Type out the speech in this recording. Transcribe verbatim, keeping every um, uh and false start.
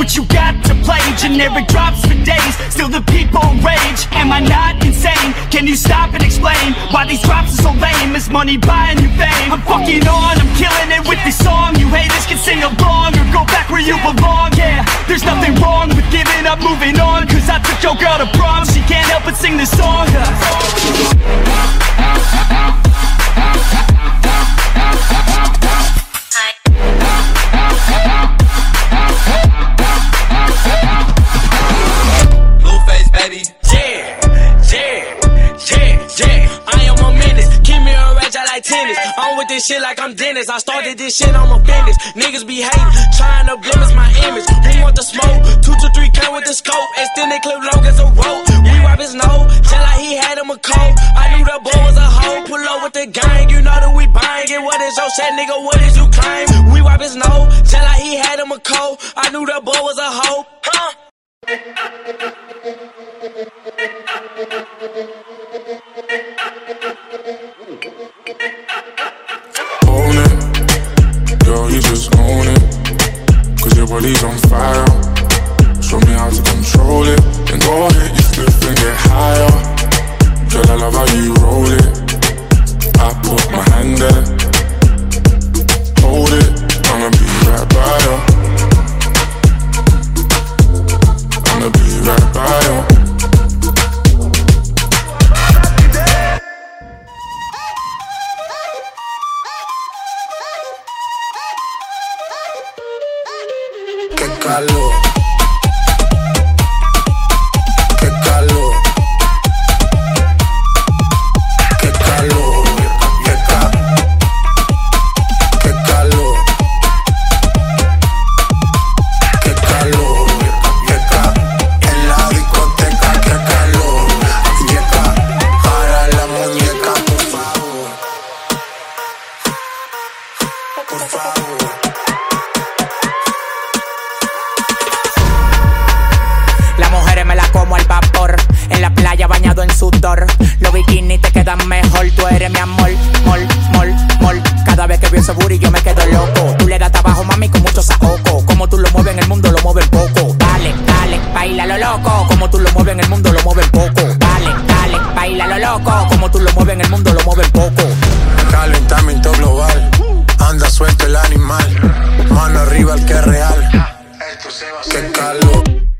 what you got to play. Generic drops for days, still the people rage. Am I not insane? Can you stop and explain why these drops are so lame? Is money buying you fame? I'm fucking on, I'm killing it with this song. You haters can sing along or go back where you belong. Yeah, there's nothing wrong with giving up, moving on. Cause I took your girl to prom, she can't help but sing this song. Blueface, baby. Yeah, yeah, yeah, yeah. I am a menace. Keep me a rage, I like tennis. I'm with this shit like I'm Dennis. I started this shit, I'm a business. Niggas be hating, trying to blemish my image. Who want the smoke? Two to three count with the scope. Extended clip long as a rope. We wipe his nose, just like he had him a cold. I knew that boy was a hoe. Pull up with the gang, you know that we buying it. What is your shit, nigga? What is you claim? We wipe his nose, just like he had him a cold. I knew that boy was a hoe. Huh? Own it, girl, you just own it. Cause your body's on fire. Show me how to control it. Then go ahead, you flip and get higher. Girl, I love how you roll it. I put my hand there. Hold it, I'ma be right by you. I'ma be right by you. Qué calor, qué calor, qué calor, qué ca, qué calor, qué calor, qué ca. En la discoteca, qué calor, qué ca. Para la muñeca, por favor, por favor. Las mujeres me las como al vapor. En la playa bañado en sudor. Los bikinis te quedan mejor. Tú eres mi amor, mol, mol, mol. Cada vez que veo ese booty yo me quedo loco. Tú le das trabajo, mami, con mucho saoco. Como tú lo mueves en el mundo, lo mueves poco. Dale, dale, baila lo loco. Como tú lo mueves en el mundo, lo mueves poco. Dale, dale, baila lo loco. Como tú lo mueves en el mundo, lo mueves poco. Calentamiento global. Anda suelto el animal. Mano arriba el que es real. Qué calor.